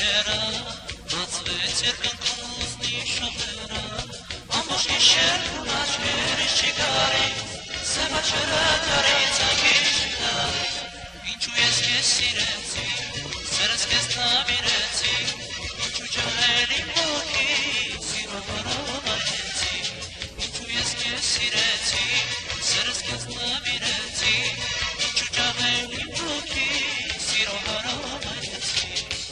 գիշերը բացվեց երկնքումուսնի շողերը ամբողջ գիշեր աչքերից չգարի սևաչերը դարից ագիշնարի ինչու ես քեզ սիրեցի սերս քեզ նավիրեցի ինչու ջահել իմ ոգի սիրո որով այդեցի ինչու ես քեզ սիրեցի սերս քեզ նավիրեցի ինչու ջահել իմ ոգի սիրո որով այդեցի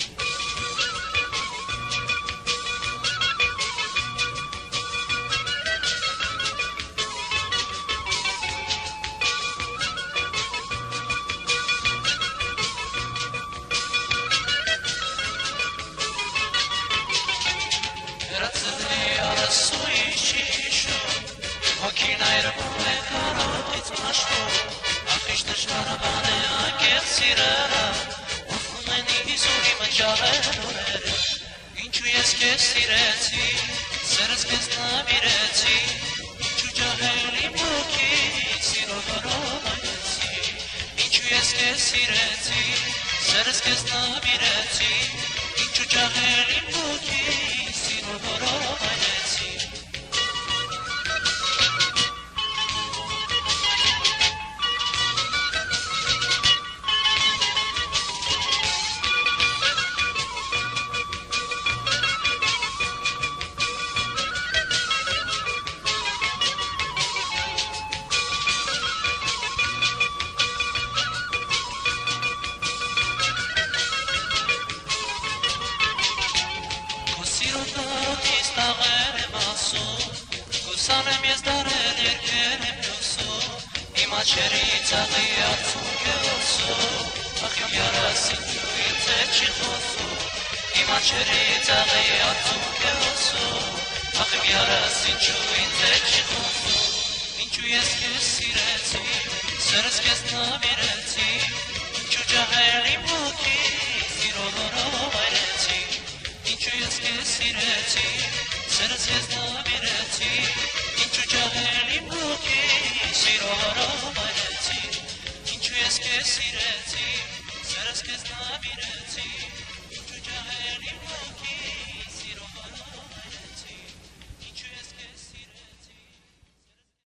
Ինչու ես քեզ սիրեցի, սերս քեզ նավիրեցի, ինչու ջահել իմ ոգի, սիրո որով այդեցի, ինչու ես քեզ սիրեցի, սերս քեզ նավիրեցի, ինչու ջահել իմ ոգի, սիրո որով այդեցի Գուսանեմ ես դարել երկեր եմ լուսում Իմ աչերից աղի արցունք է ոսում Ախ իմ յարասին ջու ինձ հետ չի խոսում Իմ աչերից աղի արցունք է ոսում Ախ իմ յարասին ջու ինձ հետ չի խոսում Ինչու ես քեզ սիրեցի, սերս քեզ նավիրեցի Ինչու ջահել իմ ոգի, սիրո որով այրեցի Ինչու ես քեզ սիրեցի Սերս ես նավիրեցի, ինչու ջահել իմ ոգի, սիրո որով այրեցի Ինչու ես քեզ սիրեցի, սերս քեզ նավիրեցի